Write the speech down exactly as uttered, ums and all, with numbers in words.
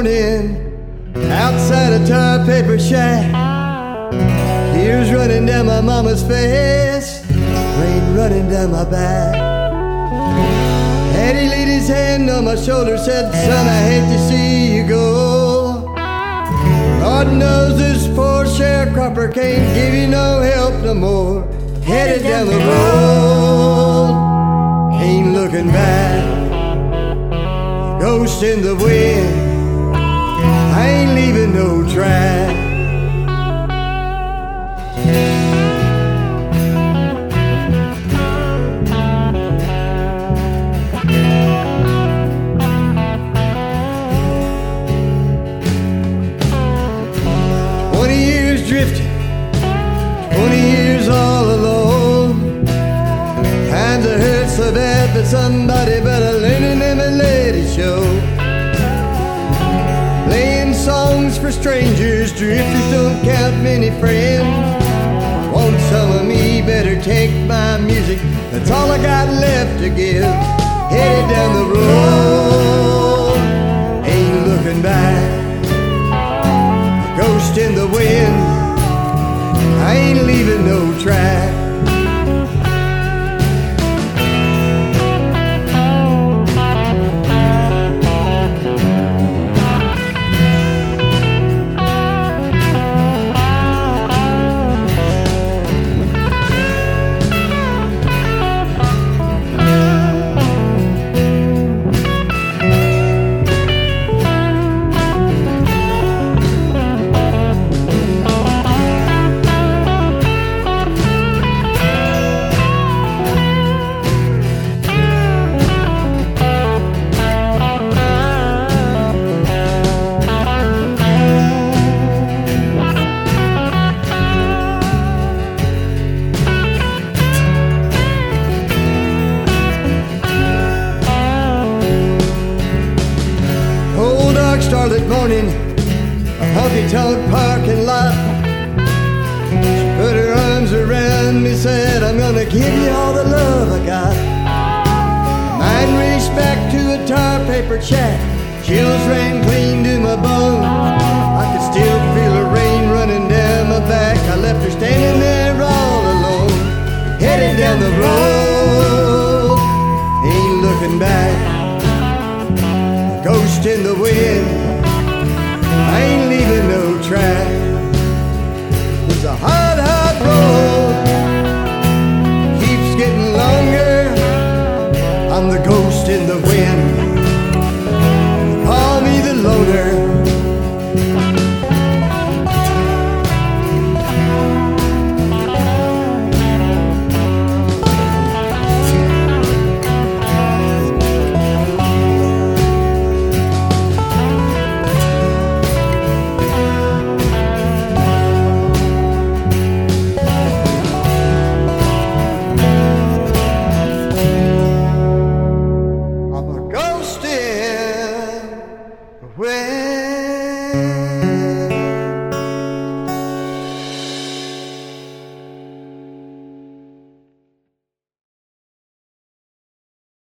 morning outside a tar paper shack. Tears running down my mama's face, rain running down my back. Daddy laid his hand on my shoulder, said, son, I hate to see you go. Lord knows this poor sharecropper can't give you no help no more. Headed down the road, ain't looking back. Ghost in the wind, I ain't leaving no track. Twenty years drifting, twenty years all alone. Times are hurt so bad, but somebody better learn them and let it show. Playing songs for strangers, drifters don't count many friends. Want some of me, better take my music, that's all I got left to give. Headed down the road, ain't looking back. A ghost in the wind, I ain't leaving no track. Starlit morning, a honky-tonk parking lot. She put her arms around me, said, I'm gonna give you all the love I got. Mine raced back to a tar paper shack. Chills ran clean to my bones. I could still feel the rain running down my back. I left her standing there all alone. Headed down the road, ain't looking back. Ghost in the wind, I ain't leaving no